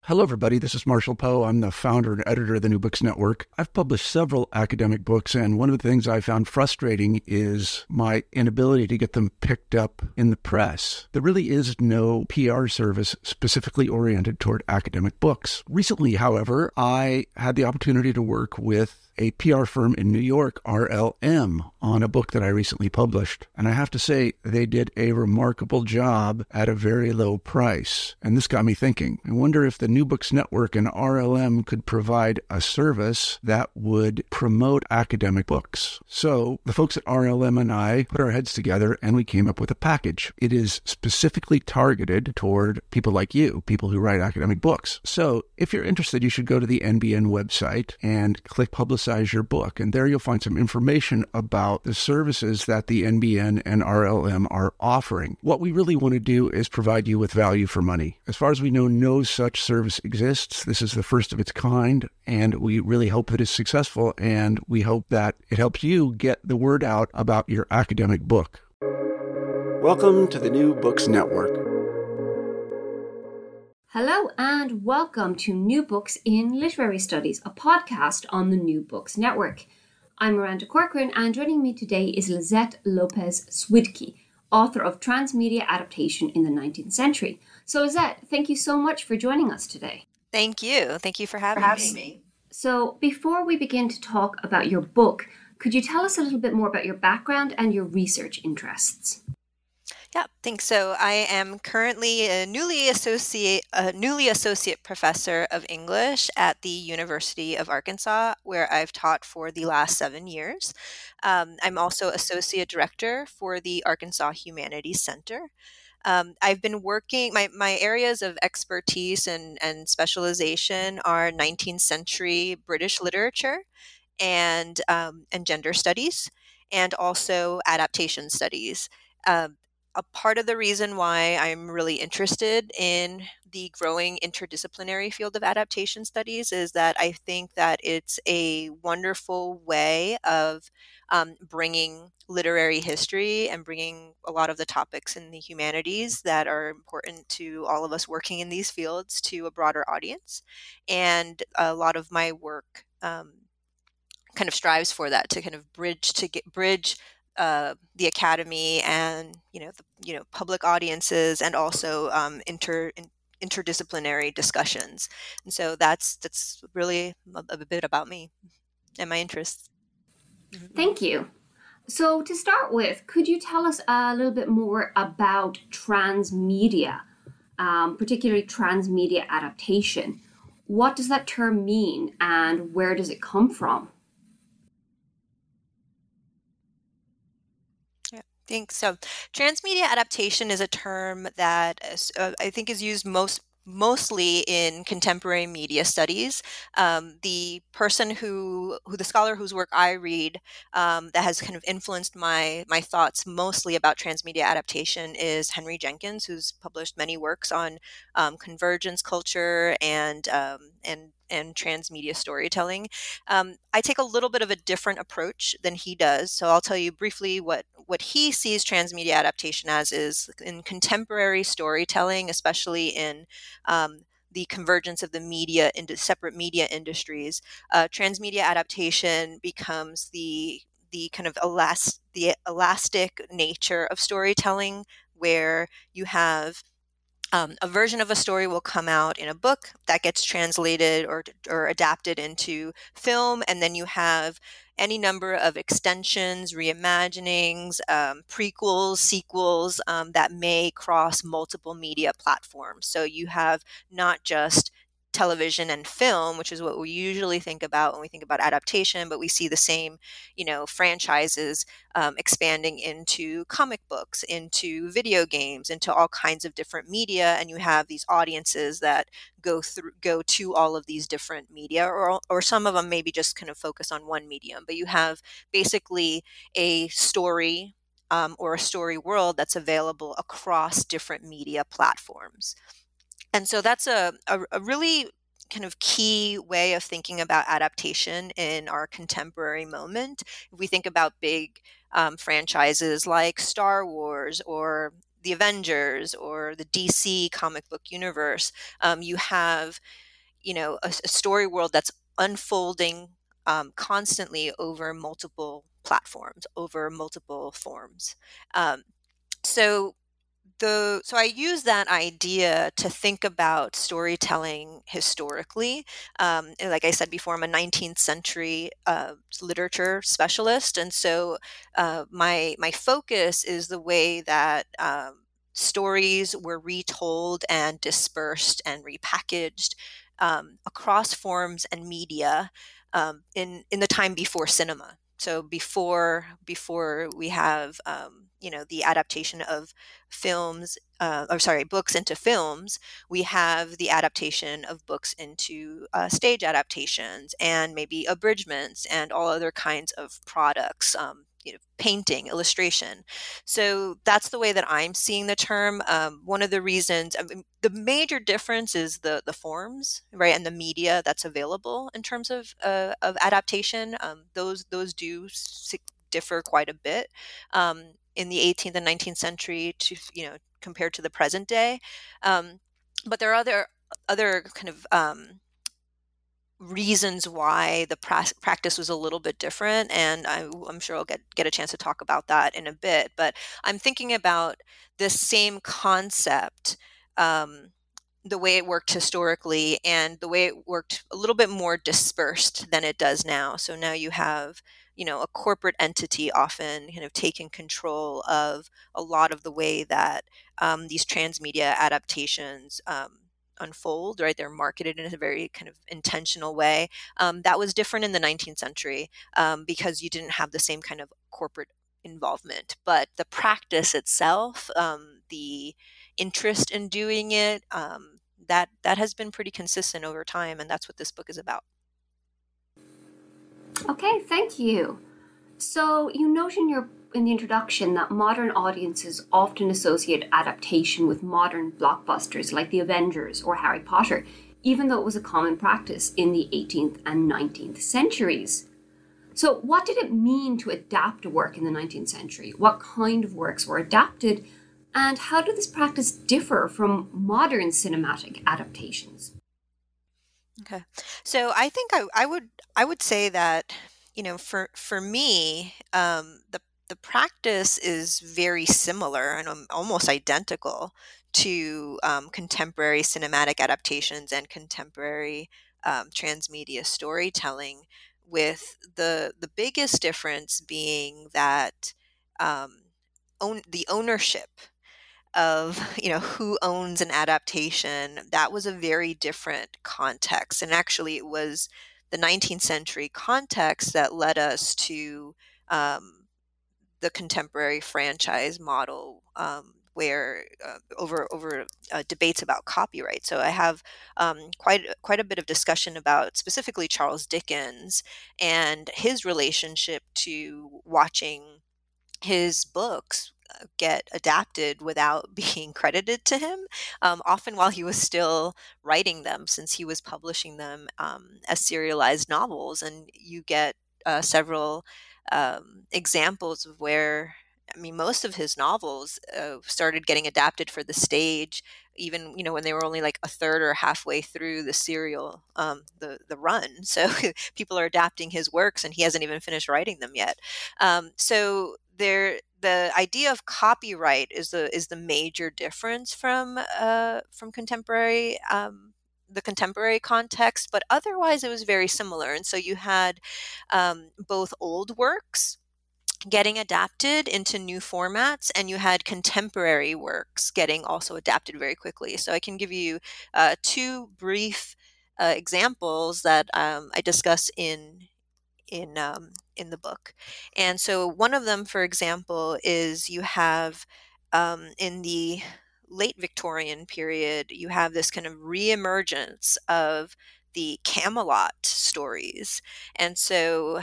Hello, everybody. This is Marshall Poe. I'm the founder and editor of the New Books Network. I've published several academic books, and one of the things I found frustrating is my inability to get them picked up in the press. There really is no PR service specifically oriented toward academic books. Recently, however, I had the opportunity to work with a PR firm in New York, RLM, on a book that I recently published. And I have to say, they did a remarkable job at a very low price. And this got me thinking. I wonder if the New Books Network and RLM could provide a service that would promote academic books. So the folks at RLM and I put our heads together and we came up with a package. It is specifically targeted toward people like you, people who write academic books. So if you're interested, you should go to the NBN website and click Publicize Your Book. And there you'll find some information about the services that the NBN and RLM are offering. What we really want to do is provide you with value for money. As far as we know, no such service exists. This is the first of its kind, and we really hope that it's successful, and we hope that it helps you get the word out about your academic book. Welcome to the New Books Network. Hello and welcome to New Books in Literary Studies, a podcast on the New Books Network. I'm Miranda Corcoran, and joining me today is Lizette Lopez Swidke, author of Transmedia Adaptation in the 19th Century. So Lizette, thank you so much for joining us today. Thank you. Thank you for having me. So before we begin to talk about your book, could you tell us a little bit more about your background and your research interests? Yeah, thanks. So I am currently a newly associate professor of English at the University of Arkansas, where I've taught for the last 7 years. I'm also associate director for the Arkansas Humanities Center. I've been working, my areas of expertise and specialization are 19th century British literature and gender studies, and also adaptation studies. A part of the reason why I'm really interested in the growing interdisciplinary field of adaptation studies is that I think that it's a wonderful way of bringing literary history and bringing a lot of the topics in the humanities that are important to all of us working in these fields to a broader audience. And a lot of my work kind of strives for that, to kind of bridge the academy and public audiences, and also interdisciplinary discussions. And so that's really a bit about me and my interests. Thank you. So to start with, could you tell us a little bit more about transmedia, particularly transmedia adaptation? What does that term mean, and where does it come from? Thanks. So transmedia adaptation is a term that I think is used mostly in contemporary media studies. The scholar whose work I read that has kind of influenced my thoughts mostly about transmedia adaptation is Henry Jenkins, who's published many works on convergence culture and transmedia storytelling. I take a little bit of a different approach than he does. So I'll tell you briefly what he sees transmedia adaptation as is in contemporary storytelling, especially in the convergence of the media into separate media industries. Transmedia adaptation becomes the kind of elastic nature of storytelling, where you have a version of a story will come out in a book that gets translated or adapted into film, and then you have any number of extensions, reimaginings, prequels, sequels that may cross multiple media platforms. So you have not just television and film, which is what we usually think about when we think about adaptation, but we see the same, franchises expanding into comic books, into video games, into all kinds of different media, and you have these audiences that go to all of these different media, or some of them maybe just kind of focus on one medium, but you have basically a story or a story world that's available across different media platforms. And so that's a really kind of key way of thinking about adaptation in our contemporary moment. If we think about big franchises like Star Wars or the Avengers or the DC comic book universe, you have, a story world that's unfolding constantly over multiple platforms, over multiple forms. Um, so so I use that idea to think about storytelling historically. And like I said before, I'm a 19th century literature specialist, and so my focus is the way that stories were retold and dispersed and repackaged across forms and media in the time before cinema. So before we have the adaptation of books into films, we have the adaptation of books into stage adaptations and maybe abridgments and all other kinds of products, painting, illustration. So that's the way that I'm seeing the term. One of the reasons, the major difference is the forms, right, and the media that's available in terms of adaptation. Those do differ quite a bit. In the 18th and 19th century to compared to the present day, but there are other kind of reasons why the practice was a little bit different, and I'm sure I'll get a chance to talk about that in a bit. But I'm thinking about this same concept, the way it worked historically and the way it worked a little bit more dispersed than it does now. So now you have a corporate entity often kind of taking control of a lot of the way that these transmedia adaptations unfold, right? They're marketed in a very kind of intentional way. That was different in the 19th century because you didn't have the same kind of corporate involvement. But the practice itself, the interest in doing it, that has been pretty consistent over time, and that's what this book is about. Okay, thank you. So you note in the introduction that modern audiences often associate adaptation with modern blockbusters like The Avengers or Harry Potter, even though it was a common practice in the 18th and 19th centuries. So what did it mean to adapt a work in the 19th century? What kind of works were adapted? And how did this practice differ from modern cinematic adaptations? Okay, so I think I would say that for me, the practice is very similar and almost identical to contemporary cinematic adaptations and contemporary transmedia storytelling, with the biggest difference being that the ownership of who owns an adaptation, that was a very different context. And actually it was the 19th century context that led us to the contemporary franchise model, where over debates about copyright. So I have quite a bit of discussion about specifically Charles Dickens and his relationship to watching his books get adapted without being credited to him, often while he was still writing them, since he was publishing them as serialized novels. And you get several examples of where, I mean, most of his novels started getting adapted for the stage, even when they were only like a third or halfway through the serial, the run. So people are adapting his works, and he hasn't even finished writing them yet. So the idea of copyright is the major difference from contemporary. The contemporary context, but otherwise it was very similar. And so you had both old works getting adapted into new formats, and you had contemporary works getting also adapted very quickly. So I can give you two brief examples that I discuss in the book. And so one of them, for example, is you have in the late Victorian period, you have this kind of reemergence of the Camelot stories. And so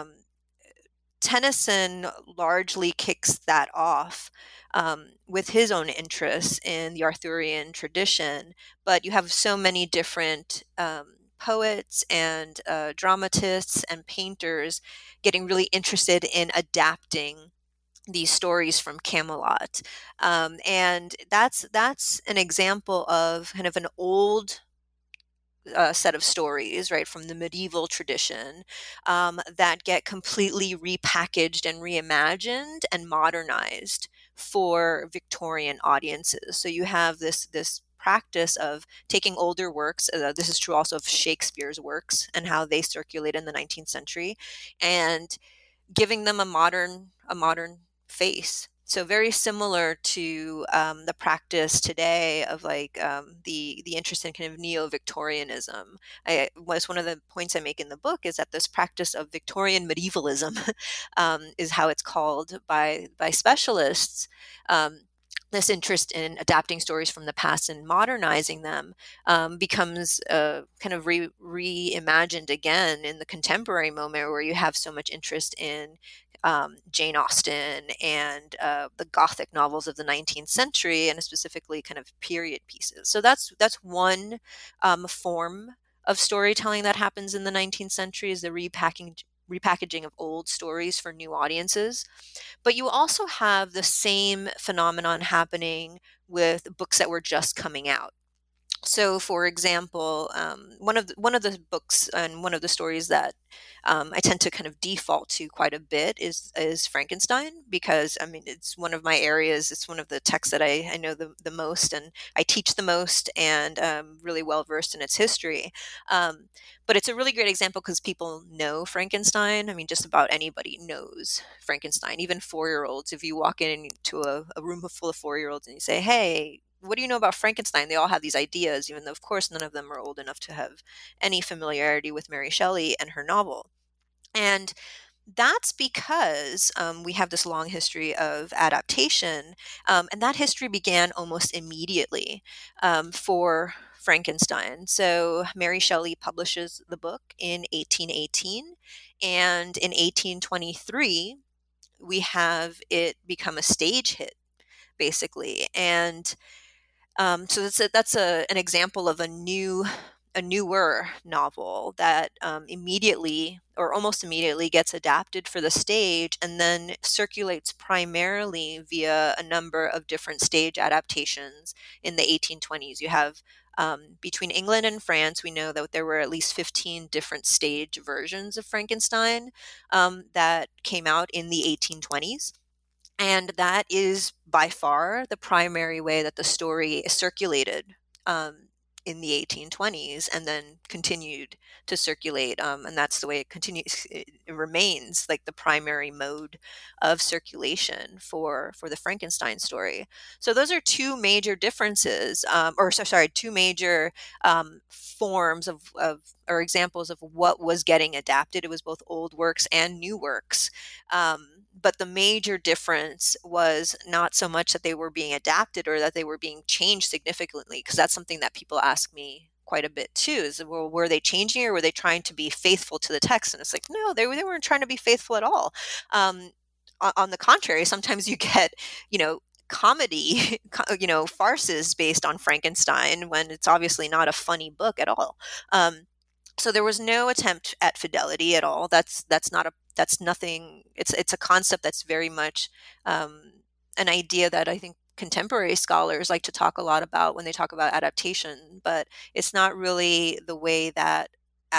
Tennyson largely kicks that off with his own interests in the Arthurian tradition, but you have so many different poets and dramatists and painters getting really interested in adapting these stories from Camelot. And that's an example of kind of an old set of stories, right, from the medieval tradition, that get completely repackaged and reimagined and modernized for Victorian audiences. So you have this practice of taking older works. This is true also of Shakespeare's works and how they circulate in the 19th century, and giving them a modern face. So very similar to the practice today of like the interest in kind of neo-Victorianism. Was one of the points I make in the book is that this practice of Victorian medievalism is how it's called by specialists. This interest in adapting stories from the past and modernizing them becomes kind of reimagined again in the contemporary moment, where you have so much interest in Jane Austen and the Gothic novels of the 19th century, and specifically kind of period pieces. So that's one form of storytelling that happens in the 19th century, is the repackaging of old stories for new audiences. But you also have the same phenomenon happening with books that were just coming out. So, for example, one of the books and one of the stories that I tend to kind of default to quite a bit is Frankenstein, because I mean it's one of my areas. It's one of the texts that I know the most, and I teach the most, and really well versed in its history. But it's a really great example because people know Frankenstein. I mean, just about anybody knows Frankenstein, even 4-year-olds. If you walk into a room full of 4-year-olds and you say, "Hey, what do you know about Frankenstein?" They all have these ideas, even though, of course, none of them are old enough to have any familiarity with Mary Shelley and her novel. And that's because we have this long history of adaptation, and that history began almost immediately for Frankenstein. So Mary Shelley publishes the book in 1818, and in 1823, we have it become a stage hit, basically. And so that's an example of a newer novel that immediately or almost immediately gets adapted for the stage and then circulates primarily via a number of different stage adaptations in the 1820s. You have between England and France, we know that there were at least 15 different stage versions of Frankenstein that came out in the 1820s. And that is by far the primary way that the story is circulated in the 1820s, and then continued to circulate. And that's the way it continues. It remains like the primary mode of circulation for the Frankenstein story. So those are two major differences, two major forms of or examples of what was getting adapted. It was both old works and new works. But the major difference was not so much that they were being adapted or that they were being changed significantly, because that's something that people ask me quite a bit too, is, well, were they changing or were they trying to be faithful to the text? And it's like, no, they weren't trying to be faithful at all. On the contrary, sometimes you get, comedy, farces based on Frankenstein when it's obviously not a funny book at all. So there was no attempt at fidelity at all. That's nothing. It's a concept that's very much an idea that I think contemporary scholars like to talk a lot about when they talk about adaptation, but it's not really the way that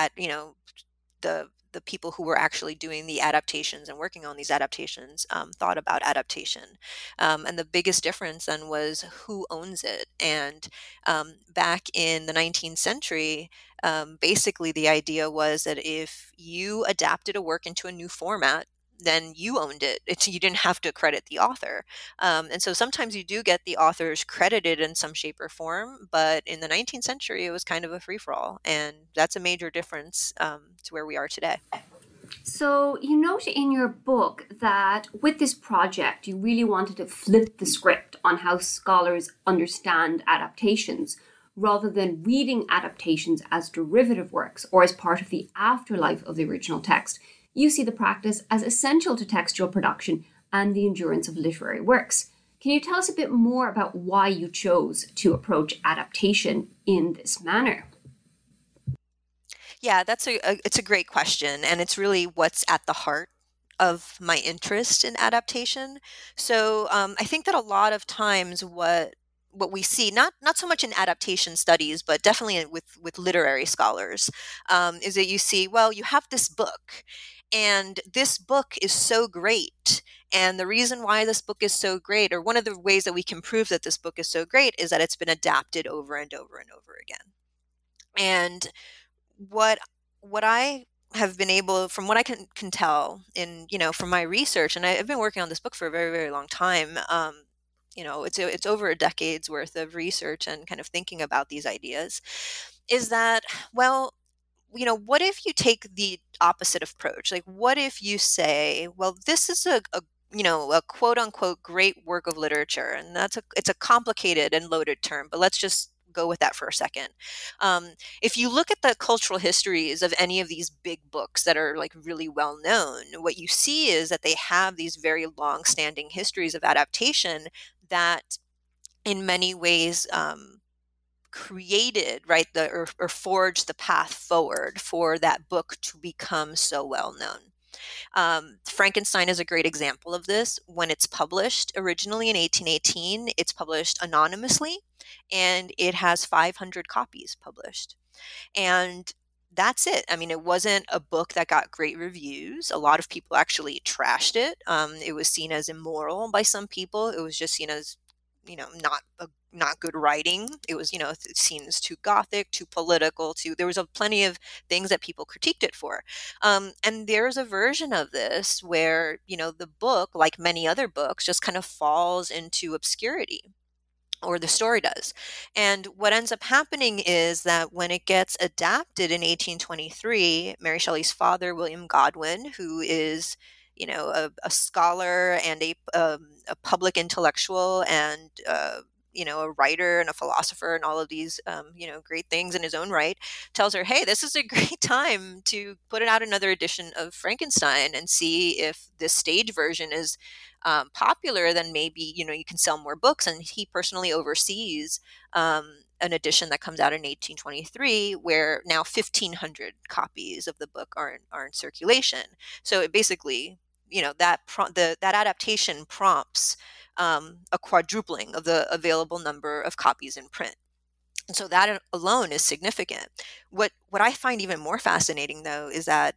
the people who were actually doing the adaptations and working on these adaptations thought about adaptation. And the biggest difference then was who owns it. And back in the 19th century, basically the idea was that if you adapted a work into a new format, then you owned it. You didn't have to credit the author. And so sometimes you do get the authors credited in some shape or form, but in the 19th century, it was kind of a free-for-all. And that's a major difference to where we are today. So you note in your book that with this project, you really wanted to flip the script on how scholars understand adaptations, rather than reading adaptations as derivative works or as part of the afterlife of the original text. You see the practice as essential to textual production and the endurance of literary works. Can you tell us a bit more about why you chose to approach adaptation in this manner? Yeah, it's a great question, and it's really what's at the heart of my interest in adaptation. So I think that a lot of times what we see, not so much in adaptation studies, but definitely with literary scholars, is that you see, well, you have this book, and this book is so great. And the reason why this book is so great, or one of the ways that we can prove that this book is so great, is that it's been adapted over and over and over again. And what what I have been able, from what I can tell in, from my research, and I've been working on this book for a very, very long time. It's over a decade's worth of research and kind of thinking about these ideas, is that, well, what if you take the opposite approach? Like, what if you say, well, this is a quote unquote great work of literature, and it's a complicated and loaded term, but let's just go with that for a second. If you look at the cultural histories of any of these big books that are like really well known, what you see is that they have these very long standing histories of adaptation that in many ways created, right, or forged the path forward for that book to become so well known. Frankenstein is a great example of this. When it's published originally in 1818, it's published anonymously, and it has 500 copies published. And that's it. I mean, it wasn't a book that got great reviews. A lot of people actually trashed it. It was seen as immoral by some people. It was just seen as, not good writing. It was, seen as too gothic, too political. There was plenty of things that people critiqued it for. And there's a version of this where, the book, like many other books, just kind of falls into obscurity, or the story does. And what ends up happening is that when it gets adapted in 1823, Mary Shelley's father, William Godwin, who is, a scholar and a public intellectual, and a writer and a philosopher and all of these great things in his own right, tells her, hey, this is a great time to put out another edition of Frankenstein and see if this stage version is popular. Then maybe you can sell more books. And he personally oversees an edition that comes out in 1823, where now 1,500 copies of the book are in circulation. So it basically, that adaptation prompts a quadrupling of the available number of copies in print. And so that alone is significant. What I find even more fascinating, though, is that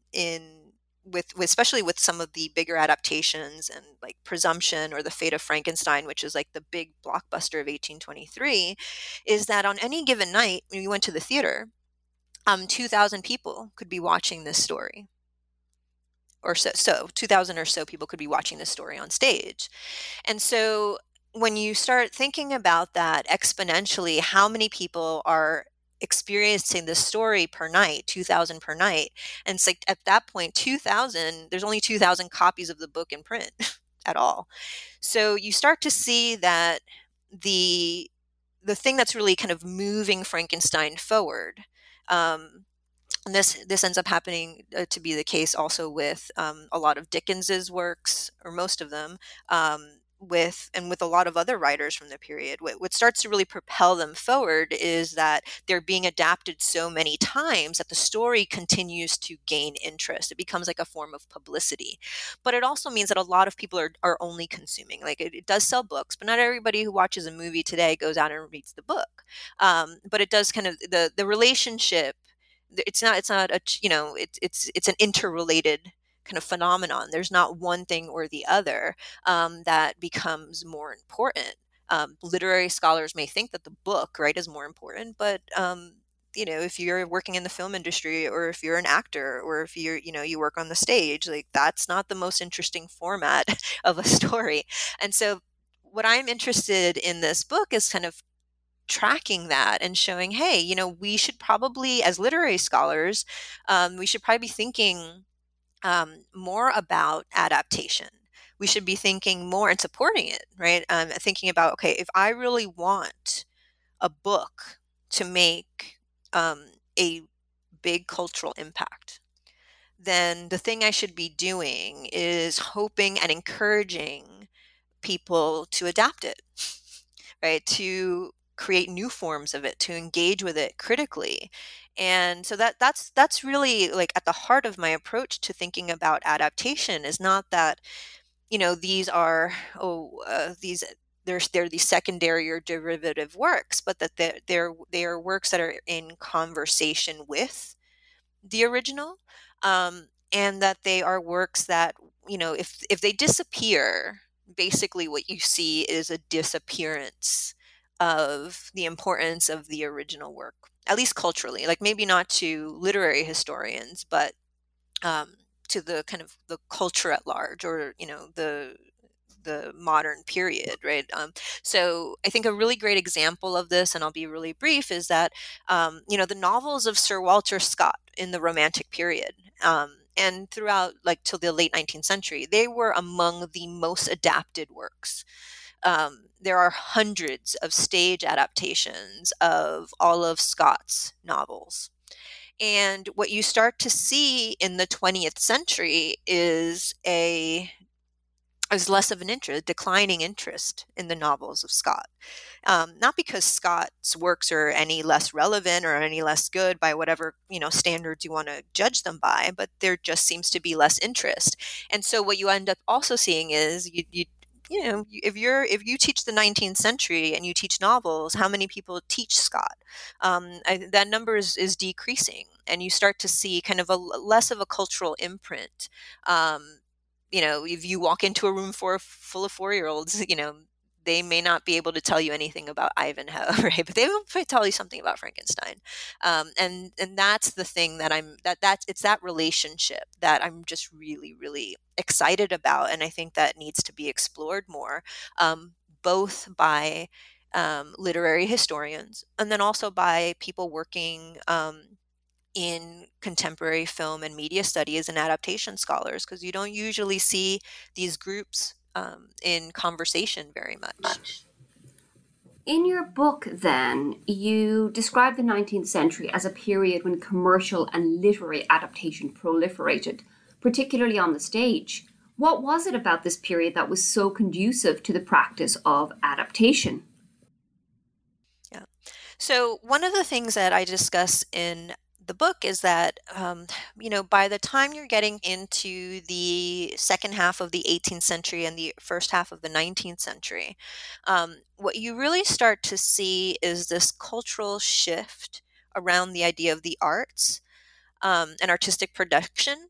especially with some of the bigger adaptations, and like Presumption or The Fate of Frankenstein, which is like the big blockbuster of 1823, is that on any given night when you went to the theater, 2,000 people could be watching this story. Or so 2,000 or so people could be watching this story on stage. And so when you start thinking about that exponentially, how many people are experiencing this story per night, 2,000 per night. And it's like, at that point, 2,000, there's only 2,000 copies of the book in print at all. So you start to see that the thing that's really kind of moving Frankenstein forward, and this ends up happening to be the case also with a lot of Dickens's works, or most of them, with a lot of other writers from the period. What starts to really propel them forward is that they're being adapted so many times that the story continues to gain interest. It becomes like a form of publicity. But it also means that a lot of people are only consuming. Like it does sell books, but not everybody who watches a movie today goes out and reads the book. But it does kind of, the relationship, it's not a, it's an interrelated kind of phenomenon. There's not one thing or the other that becomes more important. Literary scholars may think that the book, right, is more important, but if you're working in the film industry, or if you're an actor, or if you work on the stage, like that's not the most interesting format of a story. And so what I'm interested in this book is kind of tracking that and showing, hey, we should probably, as literary scholars, we should probably be thinking more about adaptation. We should be thinking more and supporting it, right? Thinking about, okay, if I really want a book to make a big cultural impact, then the thing I should be doing is hoping and encouraging people to adapt it, right? To create new forms of it, to engage with it critically. And so that's really like at the heart of my approach to thinking about adaptation, is not that, these are, they're these secondary or derivative works, but that they are works that are in conversation with the original, and that they are works that, if they disappear, basically what you see is a disappearance of the importance of the original work, at least culturally, like maybe not to literary historians, but um, to the kind of the culture at large, or the modern period, right? So I think a really great example of this, and I'll be really brief, is that the novels of Sir Walter Scott in the Romantic period, and throughout, like, till the late 19th century, they were among the most adapted works. There are hundreds of stage adaptations of all of Scott's novels. And what you start to see in the 20th century is less of an interest, declining interest in the novels of Scott. Not because Scott's works are any less relevant or any less good by whatever standards you want to judge them by, but there just seems to be less interest. And so what you end up also seeing is if you teach the 19th century and you teach novels, how many people teach Scott? That number is decreasing, and you start to see kind of a less of a cultural imprint. If you walk into a room full of 4-year-olds, they may not be able to tell you anything about Ivanhoe, right? But they will tell you something about Frankenstein. And that's the thing that it's that relationship that I'm just really, really excited about. And I think that needs to be explored more, both by literary historians, and then also by people working in contemporary film and media studies and adaptation scholars, because you don't usually see these groups in conversation very much. In your book, then, you describe the 19th century as a period when commercial and literary adaptation proliferated, particularly on the stage. What was it about this period that was so conducive to the practice of adaptation? Yeah. So one of the things that I discuss in the book is that, by the time you're getting into the second half of the 18th century and the first half of the 19th century, what you really start to see is this cultural shift around the idea of the arts, and artistic production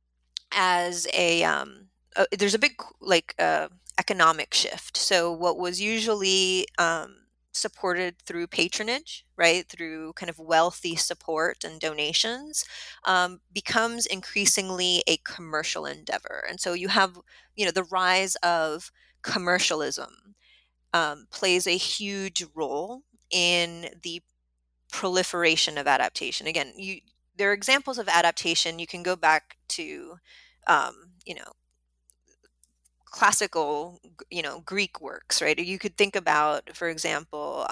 as there's a big, like, economic shift. So what was usually supported through patronage, right, through kind of wealthy support and donations, becomes increasingly a commercial endeavor. And so you have, the rise of commercialism plays a huge role in the proliferation of adaptation. Again, there are examples of adaptation. You can go back to, um, you know, classical, Greek works, right? You could think about, for example,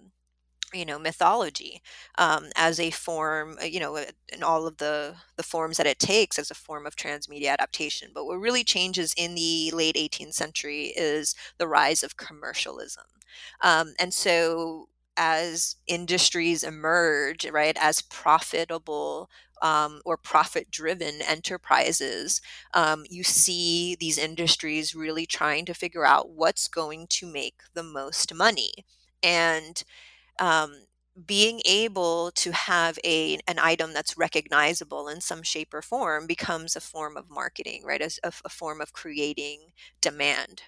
mythology as a form, in all of the forms that it takes as a form of transmedia adaptation. But what really changes in the late 18th century is the rise of commercialism. And so as industries emerge, right, as profitable or profit-driven enterprises, you see these industries really trying to figure out what's going to make the most money. And um, being able to have an item that's recognizable in some shape or form becomes a form of marketing, right? As a form of creating demand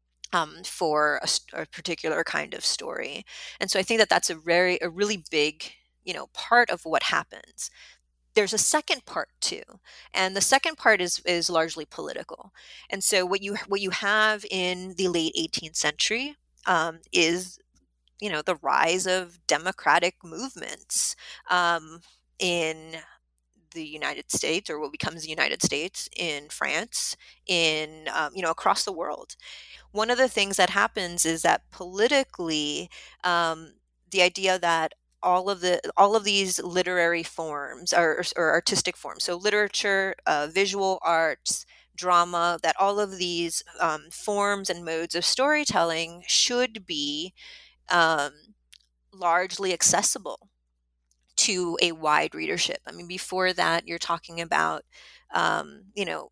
for a particular kind of story. And so I think that that's a really big, part of what happens. There's a second part too, and the second part is largely political. And so what you have in the late 18th century is, the rise of democratic movements in the United States, or what becomes the United States, in France, in across the world. One of the things that happens is that politically, the idea that all of these literary forms, or artistic forms, so literature, visual arts, drama, that all of these forms and modes of storytelling should be um, largely accessible to a wide readership. I mean, before that, you're talking about, you know,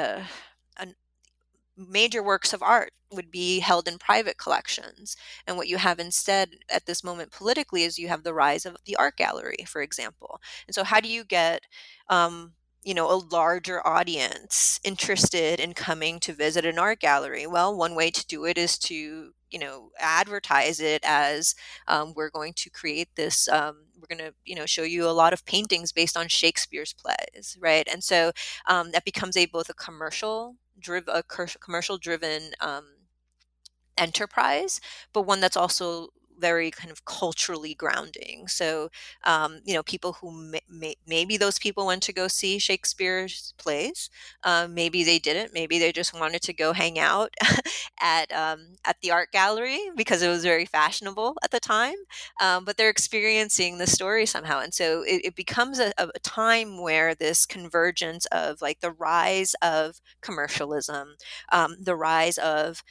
major works of art would be held in private collections. And what you have instead at this moment politically is you have the rise of the art gallery, for example. And so how do you get, a larger audience interested in coming to visit an art gallery? Well, one way to do it is to, advertise it as, we're going to create this, we're going to, show you a lot of paintings based on Shakespeare's plays, right? And so that becomes both a commercial driven enterprise, but one that's also very kind of culturally grounding. So, people who maybe those people went to go see Shakespeare's plays, maybe they didn't. Maybe they just wanted to go hang out at the art gallery because it was very fashionable at the time. But they're experiencing the story somehow, and so it becomes a time where this convergence of like the rise of commercialism, the rise of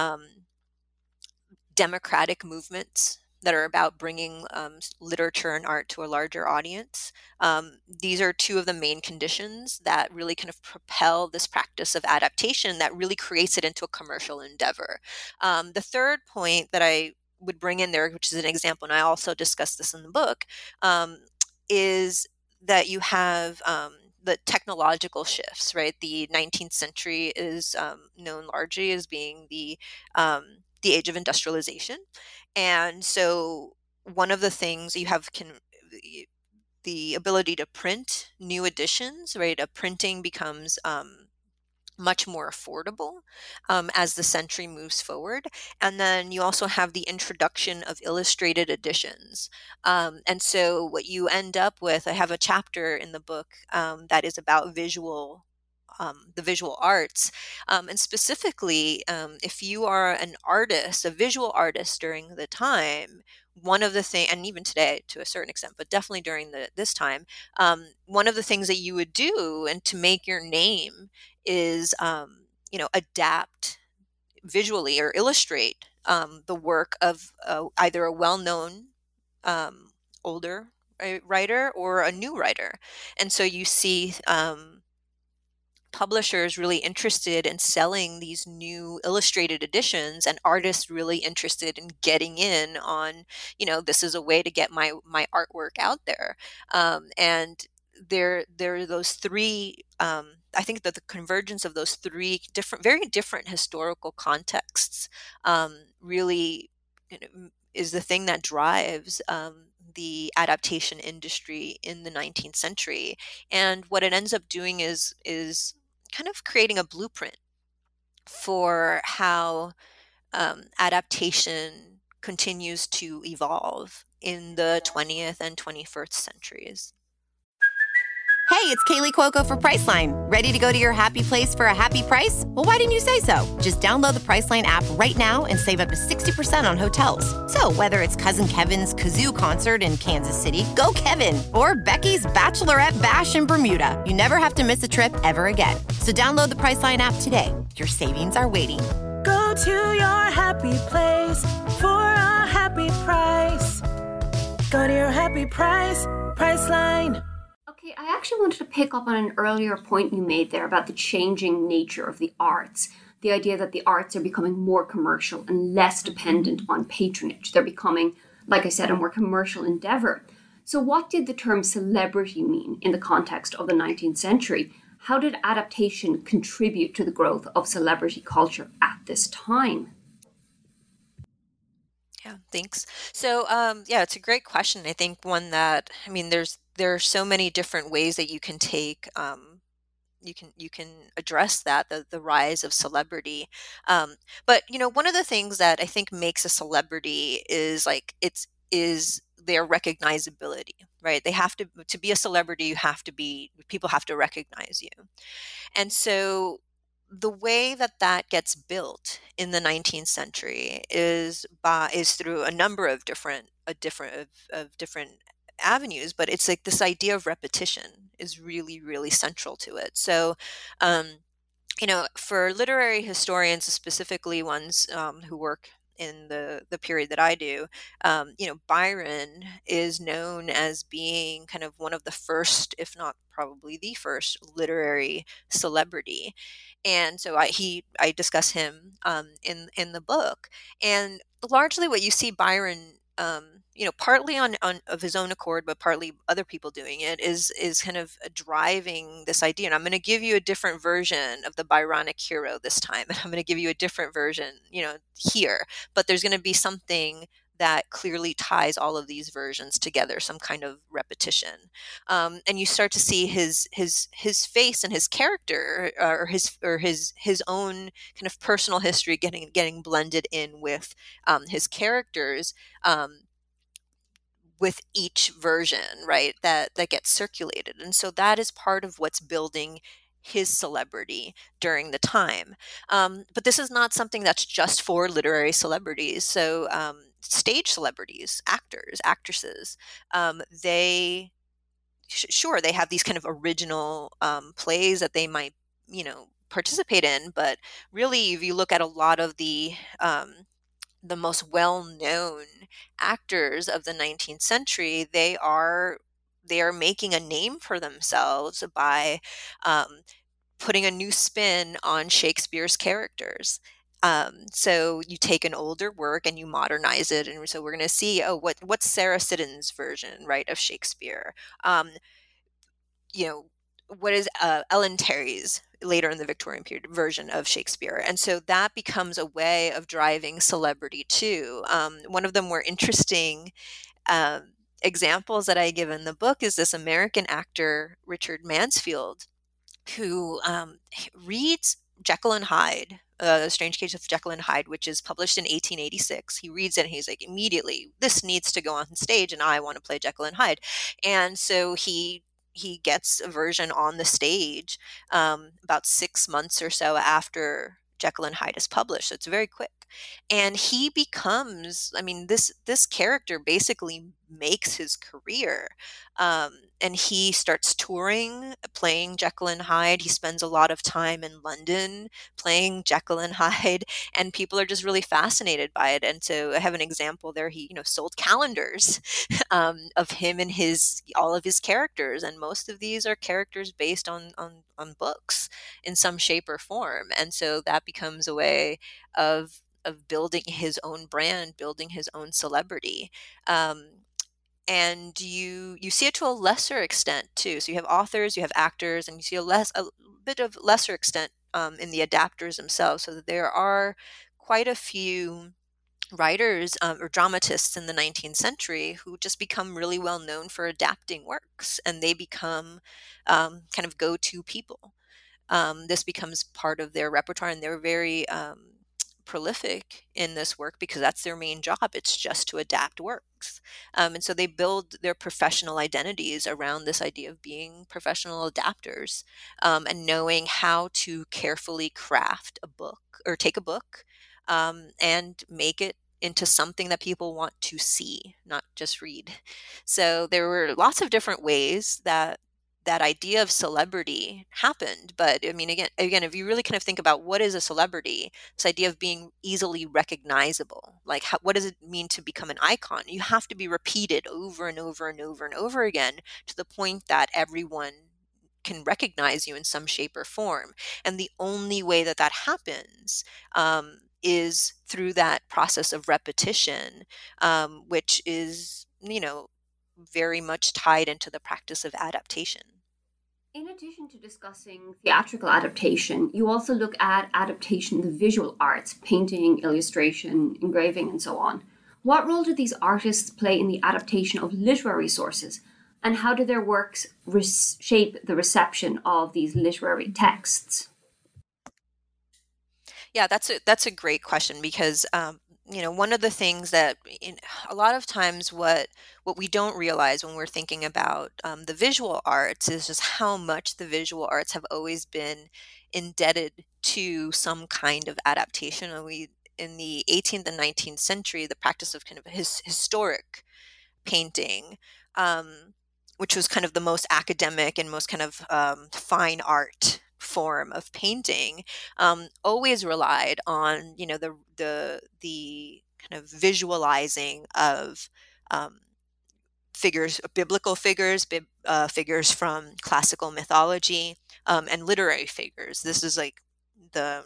democratic movements that are about bringing literature and art to a larger audience. These are two of the main conditions that really kind of propel this practice of adaptation that really creates it into a commercial endeavor. The third point that I would bring in there, which is an example, and I also discuss this in the book, is that you have the technological shifts, right? The 19th century is known largely as being the age of industrialization. And so one of the things you have the ability to print new editions, right? Printing becomes much more affordable as the century moves forward. And then you also have the introduction of illustrated editions. And so what you end up with, I have a chapter in the book that is about the visual arts. And specifically, if you are an artist, a visual artist during the time, one of the things, and even today to a certain extent, but definitely during this time, one of the things that you would do and to make your name is, adapt visually or illustrate the work of either a well-known older writer or a new writer. And so you see publishers really interested in selling these new illustrated editions and artists really interested in getting in on, this is a way to get my artwork out there. And there are those three, I think that the convergence of those three very different historical contexts really is the thing that drives the adaptation industry in the 19th century. And what it ends up doing is kind of creating a blueprint for how adaptation continues to evolve in the 20th and 21st centuries. Hey, it's Kaylee Cuoco for Priceline. Ready to go to your happy place for a happy price? Well, why didn't you say so? Just download the Priceline app right now and save up to 60% on hotels. So whether it's Cousin Kevin's Kazoo Concert in Kansas City, go Kevin, or Becky's Bachelorette Bash in Bermuda, you never have to miss a trip ever again. So download the Priceline app today. Your savings are waiting. Go to your happy place for a happy price. Go to your happy price, Priceline. Okay, I actually wanted to pick up on an earlier point you made there about the changing nature of the arts. The idea that the arts are becoming more commercial and less dependent on patronage. They're becoming, like I said, a more commercial endeavor. So what did the term celebrity mean in the context of the 19th century? How did adaptation contribute to the growth of celebrity culture at this time? Yeah, thanks. So, it's a great question. I think one that, there are so many different ways that you can take, you can address that, the rise of celebrity. But one of the things that I think makes a celebrity is is their recognizability, right? They have to be a celebrity, people have to recognize you. And so the way that gets built in the 19th century is through a number of different avenues, but it's like this idea of repetition is really, really central to it. So, for literary historians, specifically ones who work in the period that I do, Byron is known as being kind of one of the first, if not probably the first, literary celebrity. And so I discuss him in the book, and largely what you see Byron, partly on of his own accord, but partly other people doing it, is kind of driving this idea. And I'm going to give you a different version of the Byronic hero this time, and I'm going to give you a different version, here. But there's going to be something that clearly ties all of these versions together, some kind of repetition, and you start to see his face and his character, or his own kind of personal history getting blended in with his characters. With each version, right, that gets circulated. And so that is part of what's building his celebrity during the time. But this is not something that's just for literary celebrities. So stage celebrities, actors, actresses, they sure, they have these kind of original plays that they might participate in, but really, if you look at a lot of the most well-known actors of the 19th century, they are making a name for themselves by putting a new spin on Shakespeare's characters. So you take an older work and you modernize it, and so we're going to see, what's Sarah Siddon's version, right, of Shakespeare? What is Ellen Terry's, later in the Victorian period, version of Shakespeare? And so that becomes a way of driving celebrity too. One of the more interesting examples that I give in the book is this American actor, Richard Mansfield, who reads Jekyll and Hyde, The Strange Case of Jekyll and Hyde, which is published in 1886. He reads it and he's like, immediately, this needs to go on stage and I want to play Jekyll and Hyde. And so he gets a version on the stage about 6 months or so after Jekyll and Hyde is published. So it's very quick. And he becomes, this character basically makes his career. And he starts touring, playing Jekyll and Hyde. He spends a lot of time in London playing Jekyll and Hyde, and people are just really fascinated by it. And so I have an example there. He, sold calendars of him and all of his characters, and most of these are characters based on books in some shape or form. And so that becomes a way of building his own brand, building his own celebrity. And you see it to a lesser extent too. So you have authors, you have actors, and you see a bit of lesser extent in the adapters themselves. So that there are quite a few writers or dramatists in the 19th century who just become really well known for adapting works, and they become kind of go-to people. This becomes part of their repertoire, and they're very prolific in this work because that's their main job. It's just to adapt works. And so they build their professional identities around this idea of being professional adapters, and knowing how to carefully craft a book, or take a book and make it into something that people want to see, not just read. So there were lots of different ways that idea of celebrity happened. But again, if you really kind of think about what is a celebrity, this idea of being easily recognizable, like what does it mean to become an icon? You have to be repeated over and over and over and over again to the point that everyone can recognize you in some shape or form. And the only way that happens is through that process of repetition, which is, very much tied into the practice of adaptation. In addition to discussing theatrical adaptation, you also look at adaptation in the visual arts, painting, illustration, engraving, and so on. What role do these artists play in the adaptation of literary sources, and how do their works shape the reception of these literary texts? Yeah, that's a great question, because one of the things that a lot of times what we don't realize when we're thinking about the visual arts is just how much the visual arts have always been indebted to some kind of adaptation. And in the 18th and 19th century, the practice of kind of historic painting, which was kind of the most academic and most kind of fine art form of painting, always relied on the kind of visualizing of figures, biblical figures, figures from classical mythology, and literary figures. This is like the,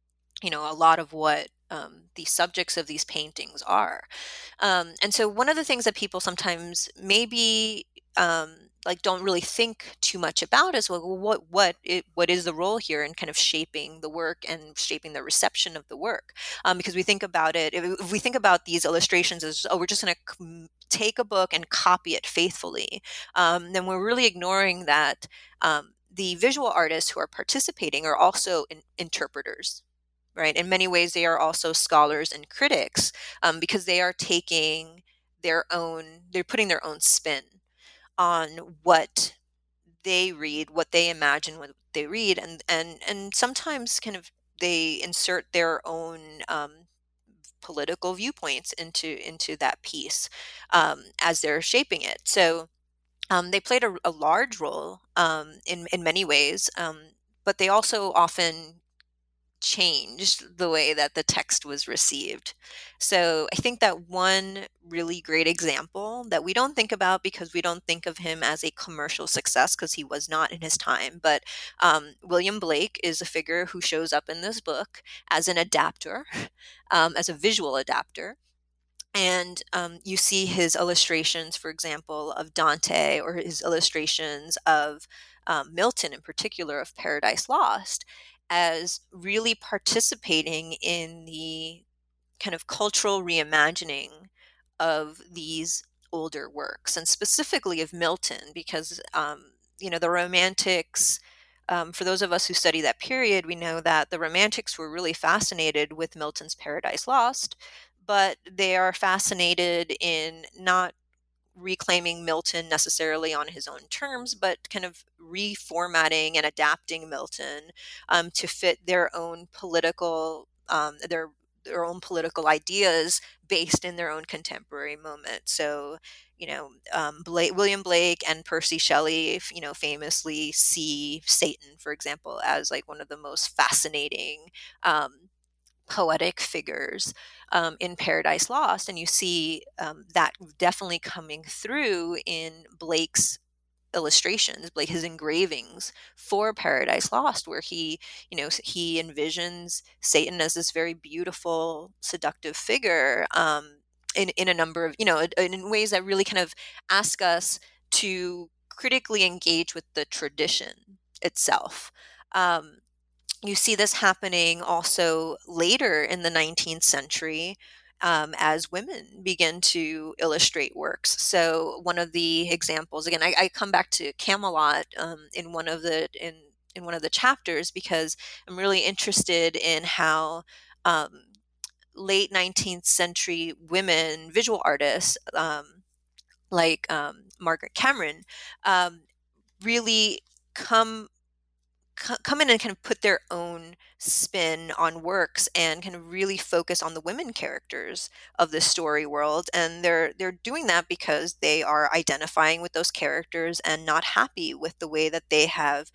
a lot of what the subjects of these paintings are. And so one of the things that people sometimes maybe like don't really think too much about is, well, what is the role here in kind of shaping the work and shaping the reception of the work? Because we think about it, if we think about these illustrations as, oh, we're just going to take a book and copy it faithfully, then we're really ignoring that the visual artists who are participating are also interpreters. Right. In many ways, they are also scholars and critics, because they are taking they're putting their own spin on what they read, what they imagine, what they read, and sometimes kind of they insert their own political viewpoints into that piece as they're shaping it. So they played a large role in many ways, but they also often changed the way that the text was received. So I think that one really great example that we don't think about because we don't think of him as a commercial success, because he was not in his time, but William Blake is a figure who shows up in this book as an adapter, as a visual adapter. And you see his illustrations, for example, of Dante, or his illustrations of Milton, in particular, of Paradise Lost, as really participating in the kind of cultural reimagining of these older works, and specifically of Milton, because the Romantics. For those of us who study that period, we know that the Romantics were really fascinated with Milton's Paradise Lost, but they are fascinated in not reclaiming Milton necessarily on his own terms, but kind of reformatting and adapting Milton to fit their own political their own political ideas based in their own contemporary moment. So, William Blake and Percy Shelley, famously see Satan, for example, as like one of the most fascinating poetic figures in Paradise Lost, and you see that definitely coming through in Blake's illustrations, Blake, his engravings for Paradise Lost, where he envisions Satan as this very beautiful, seductive figure, in a number of, in ways that really kind of ask us to critically engage with the tradition itself. You see this happening also later in the 19th century, as women begin to illustrate works. So one of the examples, again, I come back to Camelot in one of the chapters, because I'm really interested in how late 19th century women visual artists, like Margaret Cameron, really come in and kind of put their own spin on works and kind of really focus on the women characters of the story world. And they're doing that because they are identifying with those characters and not happy with the way that they have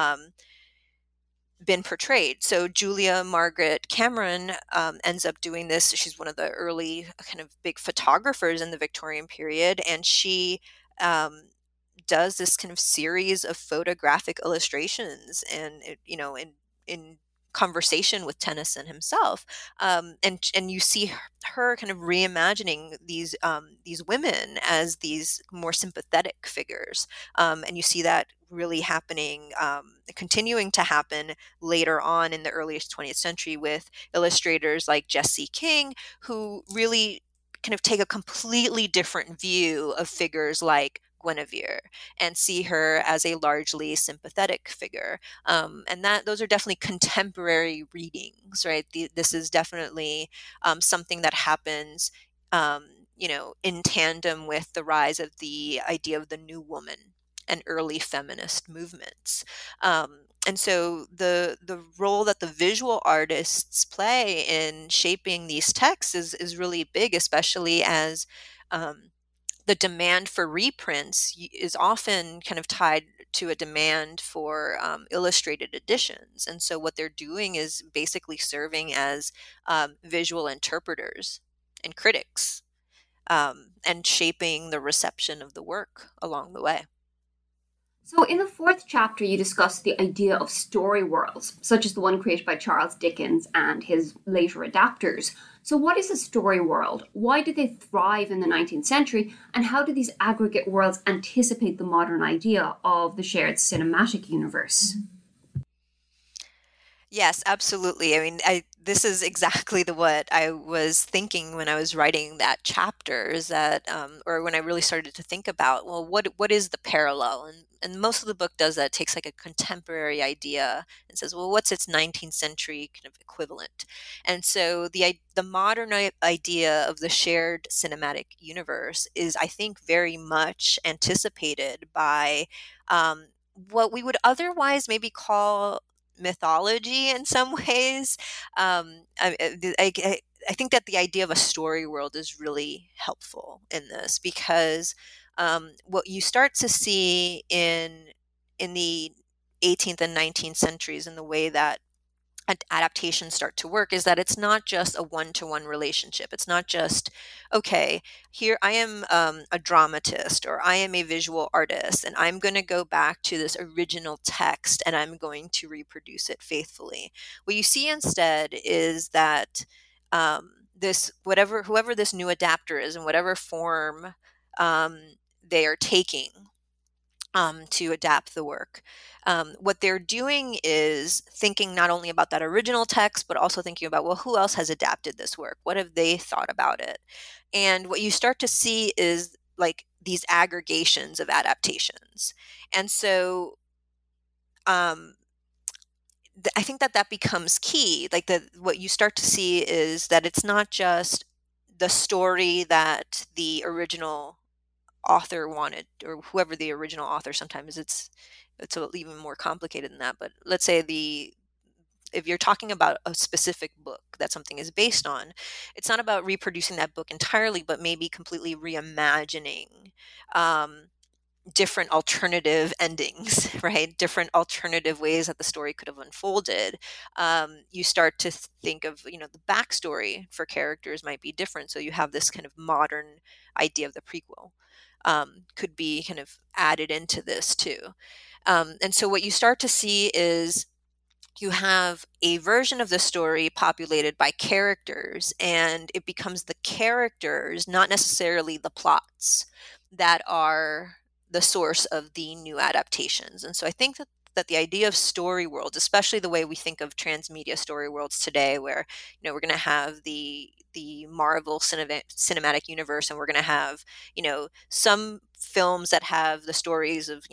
been portrayed. So Julia Margaret Cameron ends up doing this. She's one of the early kind of big photographers in the Victorian period, and she does this kind of series of photographic illustrations, and in conversation with Tennyson himself, and you see her kind of reimagining these women as these more sympathetic figures, and you see that really happening, continuing to happen later on in the earliest 20th century with illustrators like Jesse King, who really kind of take a completely different view of figures like Guinevere and see her as a largely sympathetic figure. And those are definitely contemporary readings, right? This is definitely something that happens, in tandem with the rise of the idea of the new woman and early feminist movements. And so the role that the visual artists play in shaping these texts is really big, especially as the demand for reprints is often kind of tied to a demand for illustrated editions. And so what they're doing is basically serving as visual interpreters and critics, and shaping the reception of the work along the way. So, in the fourth chapter, you discuss the idea of story worlds, such as the one created by Charles Dickens and his later adapters. So, what is a story world? Why did they thrive in the 19th century? And how do these aggregate worlds anticipate the modern idea of the shared cinematic universe? Yes, absolutely. I mean, this is exactly what I was thinking when I was writing that chapter, is that, or when I really started to think about, well, what is the parallel? And most of the book does that. It takes like a contemporary idea and says, well, what's its 19th century kind of equivalent? And so the modern idea of the shared cinematic universe is, I think, very much anticipated by what we would otherwise maybe call mythology in some ways. I think that the idea of a story world is really helpful in this, because what you start to see in the 18th and 19th centuries, in the way that adaptations start to work, is that it's not just a one-to-one relationship. It's not just, okay, here I am a dramatist, or I am a visual artist, and I'm going to go back to this original text and I'm going to reproduce it faithfully. What you see instead is that whoever this new adapter is, in whatever form they are taking to adapt the work. What they're doing is thinking not only about that original text, but also thinking about, well, who else has adapted this work? What have they thought about it? And what you start to see is like these aggregations of adaptations. And so I think that becomes key. Like what you start to see is that it's not just the story that the original author wanted, or whoever the original author. Sometimes it's even more complicated than that. But let's say if you're talking about a specific book that something is based on, it's not about reproducing that book entirely, but maybe completely reimagining different alternative endings, right? Different alternative ways that the story could have unfolded. You start to think of, the backstory for characters might be different. So you have this kind of modern idea of the prequel could be kind of added into this too. And so what you start to see is you have a version of the story populated by characters, and it becomes the characters, not necessarily the plots, that are the source of the new adaptations. And so I think that the idea of story worlds, especially the way we think of transmedia story worlds today, where we're going to have the Marvel cinematic universe, and we're going to have some films that have the stories of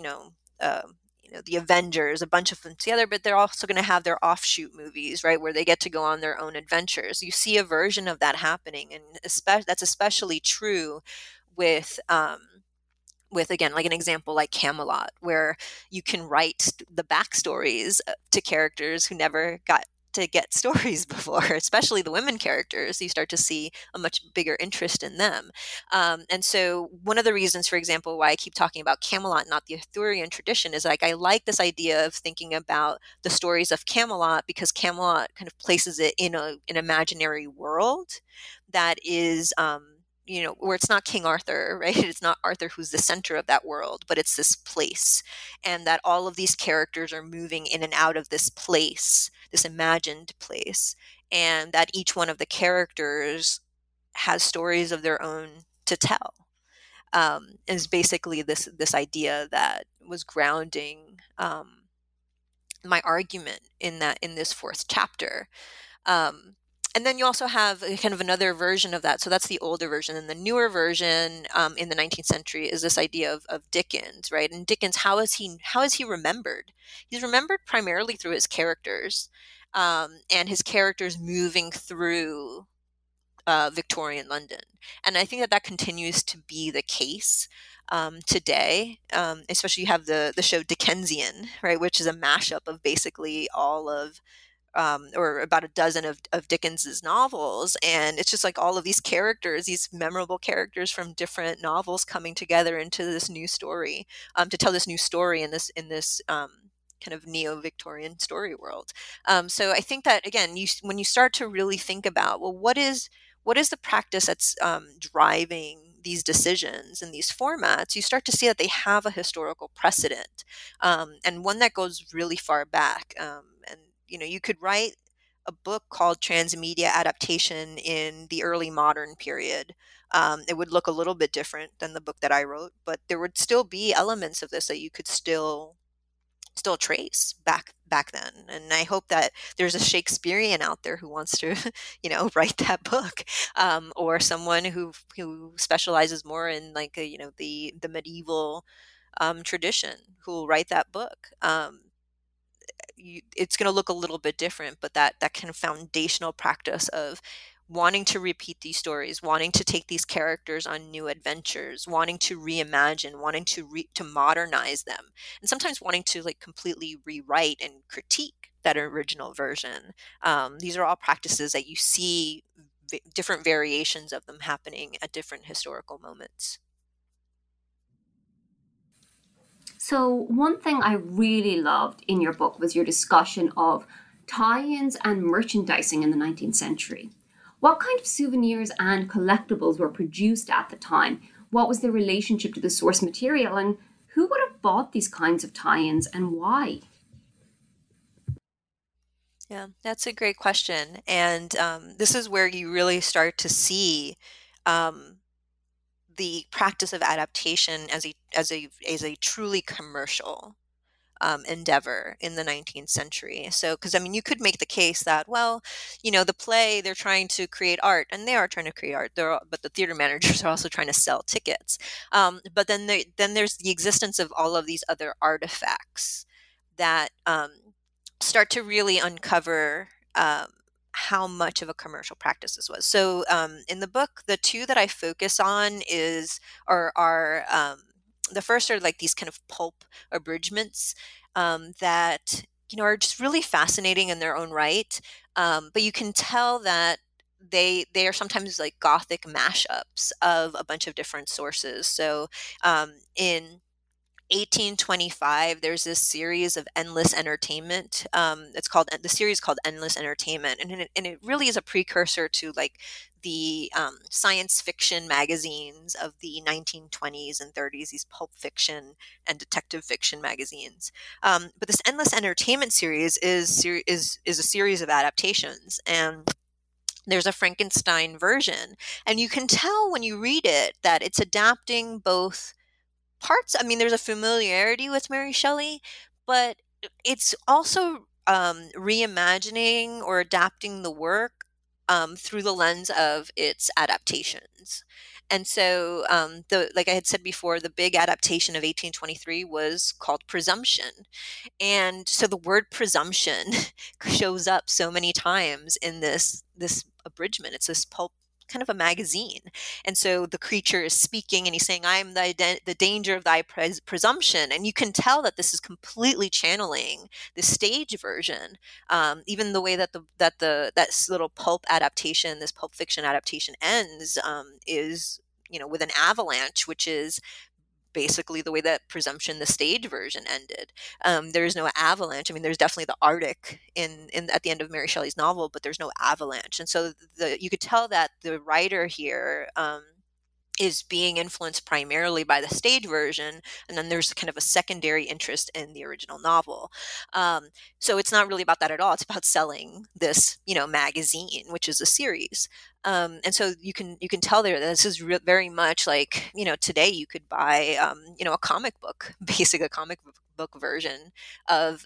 the Avengers, a bunch of them together, but they're also going to have their offshoot movies, right, where they get to go on their own adventures. You see a version of that happening, and that's especially true with again, like an example like Camelot, where you can write the backstories to characters who never got to get stories before, especially the women characters. You start to see a much bigger interest in them. And so one of the reasons, for example, why I keep talking about Camelot, not the Arthurian tradition, is like I like this idea of thinking about the stories of Camelot, because Camelot kind of places it in an imaginary world that is where it's not King Arthur, right? It's not Arthur who's the center of that world, but it's this place. And that all of these characters are moving in and out of this place, this imagined place. And that each one of the characters has stories of their own to tell. Is basically this idea that was grounding my argument in this fourth chapter. And then you also have kind of another version of that. So that's the older version. And the newer version in the 19th century is this idea of Dickens, right? And Dickens, how is he remembered? He's remembered primarily through his characters, and his characters moving through Victorian London. And I think that continues to be the case today. Especially you have the show Dickensian, right, which is a mashup of basically all of or about a dozen of Dickens's novels. And it's just like all of these characters, these memorable characters from different novels coming together into this new story, to tell this new story in this kind of neo-Victorian story world. So I think that, again, when you start to really think about, well, what is what is the practice that's driving these decisions and these formats, you start to see that they have a historical precedent, and one that goes really far back. And you could write a book called Transmedia Adaptation in the early modern period. It would look a little bit different than the book that I wrote, but there would still be elements of this that you could still trace back then. And I hope that there's a Shakespearean out there who wants to write that book, or someone who specializes more in like the medieval tradition who will write that book. It's going to look a little bit different, but that kind of foundational practice of wanting to repeat these stories, wanting to take these characters on new adventures, wanting to reimagine, wanting to modernize them, and sometimes wanting to like completely rewrite and critique that original version. These are all practices that you see different variations of them happening at different historical moments. So one thing I really loved in your book was your discussion of tie-ins and merchandising in the 19th century. What kind of souvenirs and collectibles were produced at the time? What was their relationship to the source material? And who would have bought these kinds of tie-ins and why? Yeah, that's a great question. And this is where you really start to see the practice of adaptation as a truly commercial endeavor in the 19th century. So, because you could make the case that, well, the play, they're trying to create art, and they are trying to create art. But the theater managers are also trying to sell tickets. But then there's the existence of all of these other artifacts that start to really uncover how much of a commercial practice this was. So in the book, the two that I focus on are the first are like these kind of pulp abridgments that are just really fascinating in their own right, but you can tell that they are sometimes like Gothic mashups of a bunch of different sources. So in 1825, there's this series of Endless Entertainment. The series called Endless Entertainment, and it really is a precursor to like the science fiction magazines of the 1920s and 30s, these pulp fiction and detective fiction magazines. But this Endless Entertainment series is a series of adaptations, and there's a Frankenstein version, and you can tell when you read it that it's adapting both parts. There's a familiarity with Mary Shelley, but it's also reimagining or adapting the work through the lens of its adaptations. And so, like I had said before, the big adaptation of 1823 was called Presumption. And so the word presumption shows up so many times in this abridgment. It's this pulp, kind of a magazine. And so the creature is speaking and he's saying, I am the danger of thy presumption. And you can tell that this is completely channeling the stage version. Even the way that that little pulp adaptation, this pulp fiction adaptation ends is, with an avalanche, which is basically the way that Presumption, the stage version, ended. There is no avalanche. There's definitely the Arctic in at the end of Mary Shelley's novel, but there's no avalanche. And so you could tell that the writer here is being influenced primarily by the stage version, and then there's kind of a secondary interest in the original novel. So it's not really about that at all. It's about selling this, magazine, which is a series. And so you can tell there that this is very much like, today you could buy, a comic book, basically a comic book version of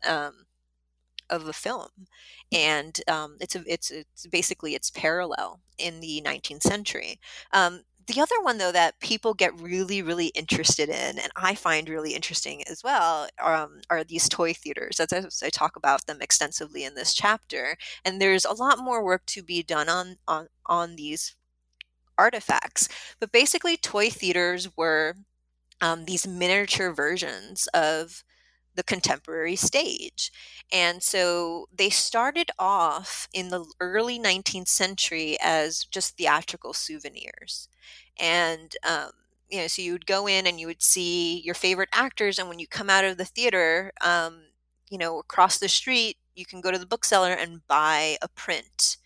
a film, and it's basically its parallel in the 19th century. The other one, though, that people get really, really interested in, and I find really interesting as well, are these toy theaters. As I talk about them extensively in this chapter, and there's a lot more work to be done on these artifacts. But basically, toy theaters were these miniature versions of the contemporary stage. And so they started off in the early 19th century as just theatrical souvenirs. And, so you would go in and you would see your favorite actors. And when you come out of the theater, across the street, you can go to the bookseller and buy a print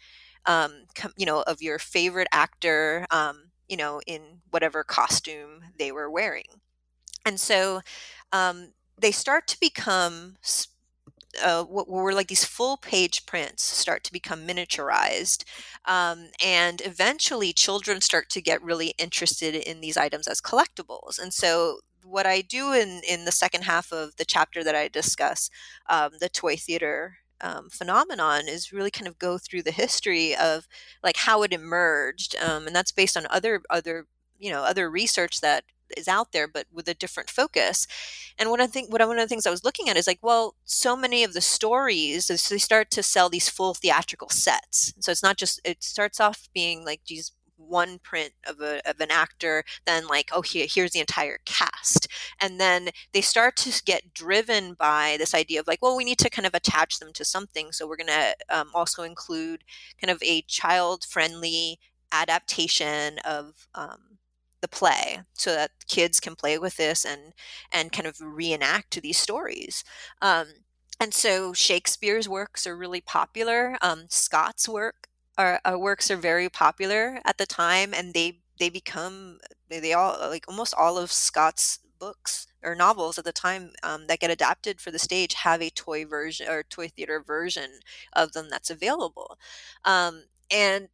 of your favorite actor, in whatever costume they were wearing. And so they start to become what were like these full page prints start to become miniaturized. And eventually children start to get really interested in these items as collectibles. And so what I do in the second half of the chapter that I discuss, the toy theater phenomenon, is really kind of go through the history of like how it emerged. And that's based on other research that is out there, but with a different focus. And one of the things I was looking at is like, well, so many of the stories, as they start to sell these full theatrical sets. So it's not just, it starts off being like, geez, one print of an actor, then like, oh, here's the entire cast. And then they start to get driven by this idea of like, well, we need to kind of attach them to something. So we're going to also include kind of a child-friendly adaptation of the play, so that kids can play with this and kind of reenact these stories. And so Shakespeare's works are really popular. Scott's works are very popular at the time, and they all, like almost all of Scott's books or novels at the time that get adapted for the stage have a toy version or toy theater version of them that's available. And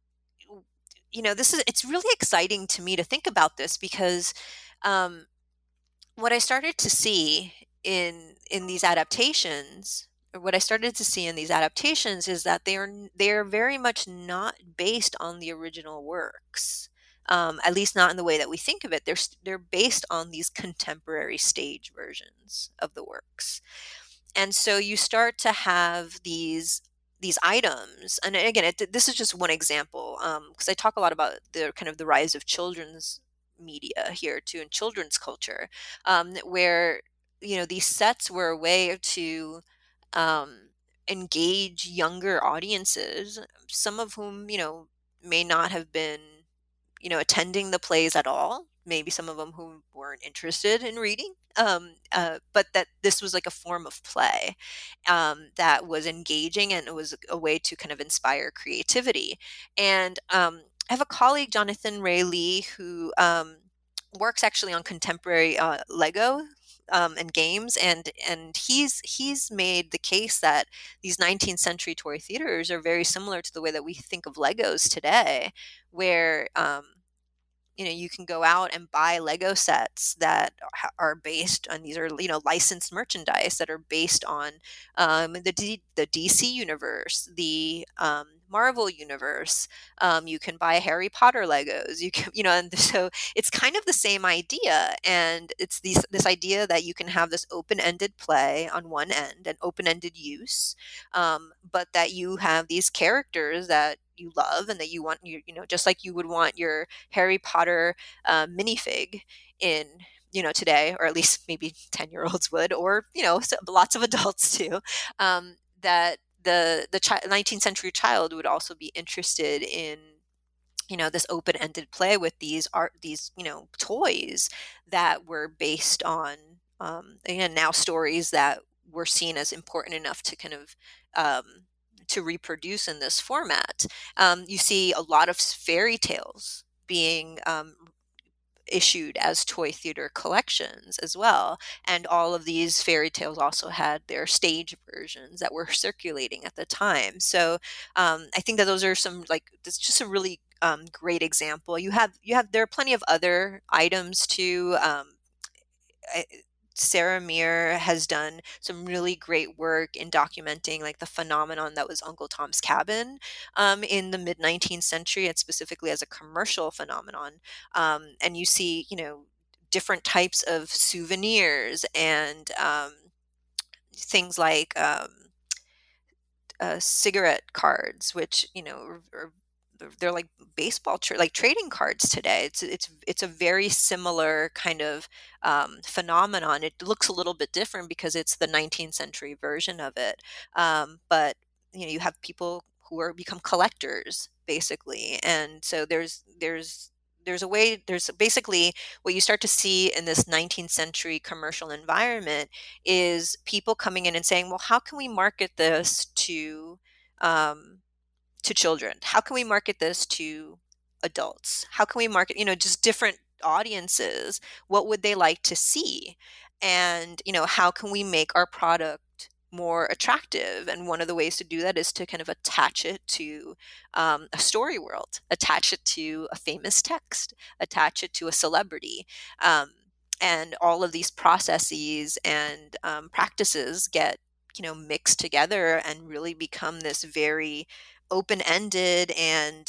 it's really exciting to me to think about this, because what I started to see in these adaptations, or what I started to see in these adaptations, is that they are very much not based on the original works. At least not in the way that we think of it. They're based on these contemporary stage versions of the works. And so you start to have these items, and again, this is just one example, because I talk a lot about the kind of the rise of children's media here too, and children's culture, where these sets were a way to engage younger audiences, some of whom may not have been attending the plays at all. Maybe some of them who weren't interested in reading, but that this was like a form of play that was engaging, and it was a way to kind of inspire creativity. And I have a colleague, Jonathan Ray Lee, who works actually on contemporary Lego and games, and he's made the case that these 19th century toy theaters are very similar to the way that we think of Legos today, where you can go out and buy Lego sets that are based on, these are licensed merchandise that are based on the DC universe, the Marvel universe. You can buy Harry Potter Legos. You can, and so it's kind of the same idea, and it's this idea that you can have this open-ended play on one end and open-ended use, but that you have these characters that you love and that you want, just like you would want your Harry Potter minifig in today, or at least maybe 10-year-olds would, or lots of adults too, that the 19th century child would also be interested in this open-ended play with these toys that were based on again, now stories that were seen as important enough to kind of to reproduce in this format. You see a lot of fairy tales being issued as toy theater collections as well. And all of these fairy tales also had their stage versions that were circulating at the time. So I think that those are it's just a really great example. There are plenty of other items too. Sarah Meir has done some really great work in documenting like the phenomenon that was Uncle Tom's Cabin in the mid 19th century, and specifically as a commercial phenomenon. And you see, different types of souvenirs and things like cigarette cards, which they're like baseball like trading cards today. It's a very similar kind of phenomenon. It looks a little bit different because it's the 19th century version of it, but you have people who become collectors basically, and so there's basically what you start to see in this 19th century commercial environment is people coming in and saying, well, how can we market this to to children? How can we market this to adults? How can we market, just different audiences? What would they like to see? And, how can we make our product more attractive? And one of the ways to do that is to kind of attach it to a story world, attach it to a famous text, attach it to a celebrity. And all of these processes and practices get, mixed together and really become this very open-ended and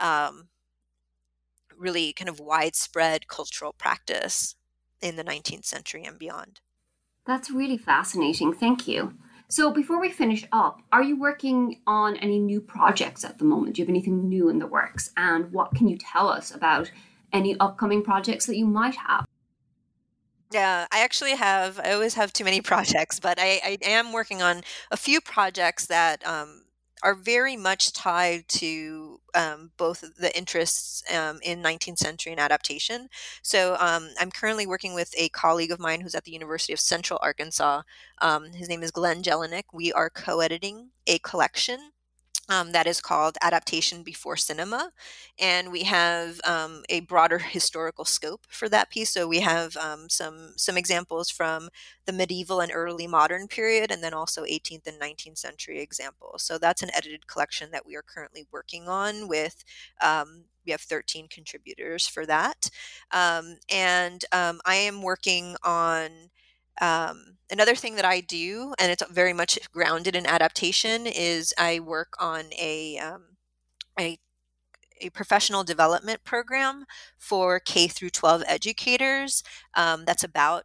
really kind of widespread cultural practice in the 19th century and beyond. That's really fascinating. Thank you. So before we finish up, are you working on any new projects at the moment? Do you have anything new in the works? And what can you tell us about any upcoming projects that you might have? Yeah, I always have too many projects, but I am working on a few projects that are very much tied to both the interests in 19th century and adaptation. So I'm currently working with a colleague of mine who's at the University of Central Arkansas. His name is Glenn Jelinek. We are co-editing a collection that is called Adaptation Before Cinema. And we have a broader historical scope for that piece. So we have some examples from the medieval and early modern period, and then also 18th and 19th century examples. So that's an edited collection that we are currently working on with, we have 13 contributors for that. And I am working on another thing that I do, and it's very much grounded in adaptation, is I work on a professional development program for K through 12 educators that's about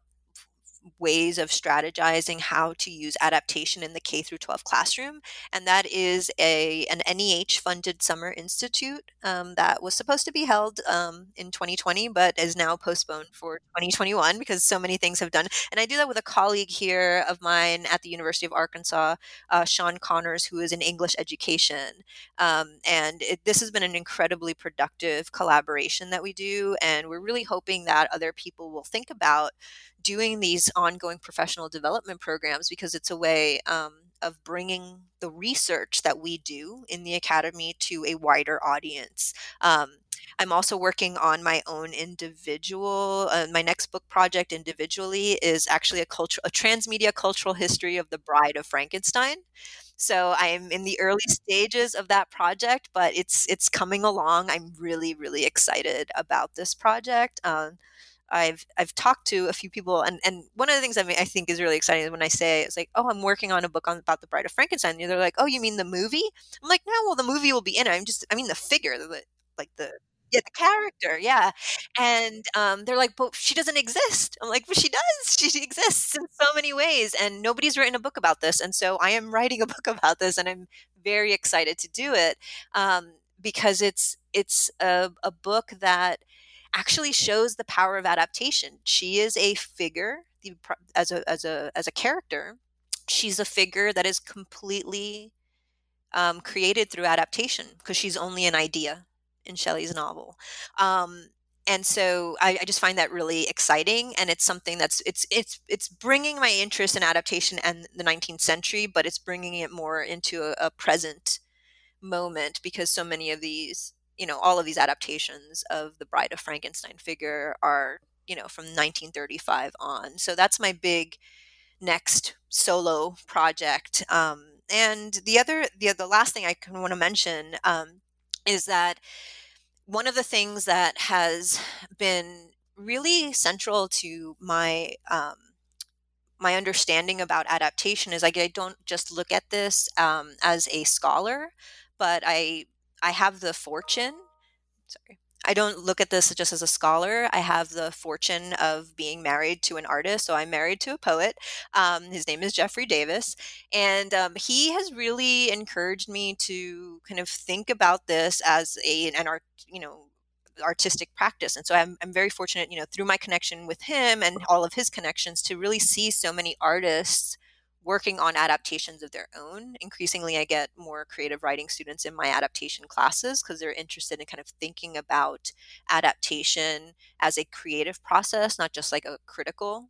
ways of strategizing how to use adaptation in the K through 12 classroom. And that is an NEH funded summer institute that was supposed to be held in 2020, but is now postponed for 2021 because so many things have done. And I do that with a colleague here of mine at the University of Arkansas, Sean Connors, who is in English education. And this has been an incredibly productive collaboration that we do. And we're really hoping that other people will think about doing these ongoing professional development programs, because it's a way of bringing the research that we do in the academy to a wider audience. I'm also working on my own individual, my next book project individually is actually a transmedia cultural history of the Bride of Frankenstein. So I'm in the early stages of that project, but it's coming along. I'm really, really excited about this project. I've talked to a few people, and one of the things I think is really exciting is when I say it's like, oh, I'm working on a book about the Bride of Frankenstein. And they're like, oh, you mean the movie? I'm like, no, well, the movie will be in it. I mean the figure, the character, yeah. And they're like, but she doesn't exist. I'm like, but she does. She exists in so many ways, and nobody's written a book about this. And so I am writing a book about this, and I'm very excited to do it because it's a book that actually shows the power of adaptation. She is a figure as a character. She's a figure that is completely created through adaptation because she's only an idea in Shelley's novel. And so I just find that really exciting, and it's something that's it's bringing my interest in adaptation and the 19th century, but it's bringing it more into a present moment, because so many of these, all of these adaptations of the Bride of Frankenstein figure are, from 1935 on. So that's my big next solo project. And the last thing I want to mention is that one of the things that has been really central to my my understanding about adaptation is I don't just look at this as a scholar, but I have the fortune. Sorry. I don't look at this just as a scholar. I have the fortune of being married to an artist. So I'm married to a poet. His name is Jeffrey Davis. And he has really encouraged me to kind of think about this as an art, artistic practice. And so I'm very fortunate, through my connection with him and all of his connections, to really see so many artists working on adaptations of their own. Increasingly, I get more creative writing students in my adaptation classes because they're interested in kind of thinking about adaptation as a creative process, not just like a critical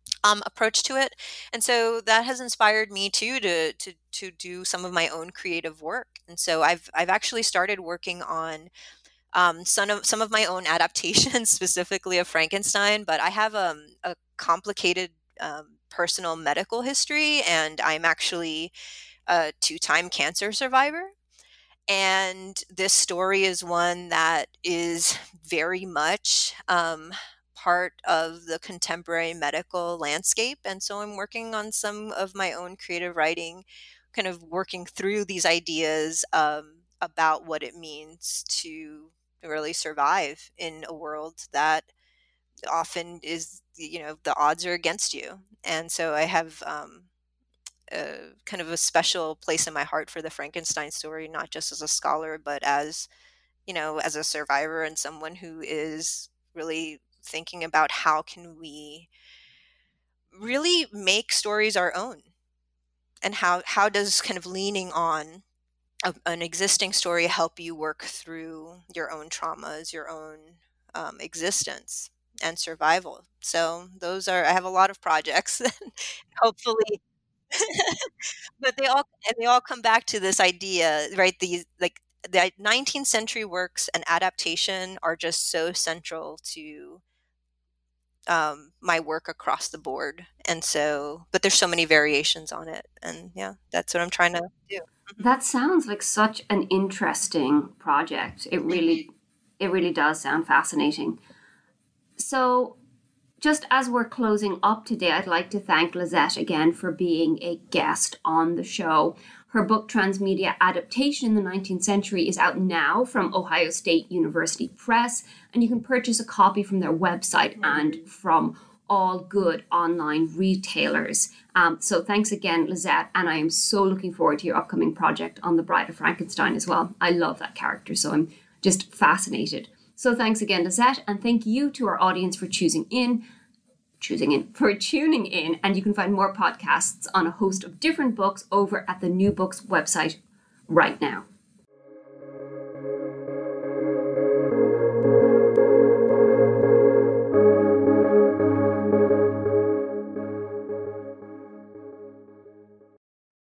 approach to it. And so that has inspired me too to do some of my own creative work. And so I've actually started working on some of my own adaptations, specifically of Frankenstein. But I have a complicated personal medical history, and I'm actually a 2-time cancer survivor. And this story is one that is very much part of the contemporary medical landscape. And so I'm working on some of my own creative writing, kind of working through these ideas about what it means to really survive in a world that often is, the odds are against you. And so I have kind of a special place in my heart for the Frankenstein story, not just as a scholar, but as, as a survivor and someone who is really thinking about how can we really make stories our own, and how does kind of leaning on an existing story help you work through your own traumas, your own existence and survival. So I have a lot of projects hopefully but they all come back to this idea, right? These, like, the 19th century works and adaptation are just so central to my work across the board. And so, but there's so many variations on it, and yeah, that's what I'm trying to do. That sounds like such an interesting project. It really does sound fascinating. So, just as we're closing up today, I'd like to thank Lisette again for being a guest on the show. Her book, Transmedia Adaptation in the 19th Century, is out now from Ohio State University Press, and you can purchase a copy from their website and from all good online retailers. So thanks again, Lisette, and I am so looking forward to your upcoming project on The Bride of Frankenstein as well. I love that character, so I'm just fascinated. So thanks again, Lisette, and thank you to our audience for tuning in, and you can find more podcasts on a host of different books over at the New Books website right now.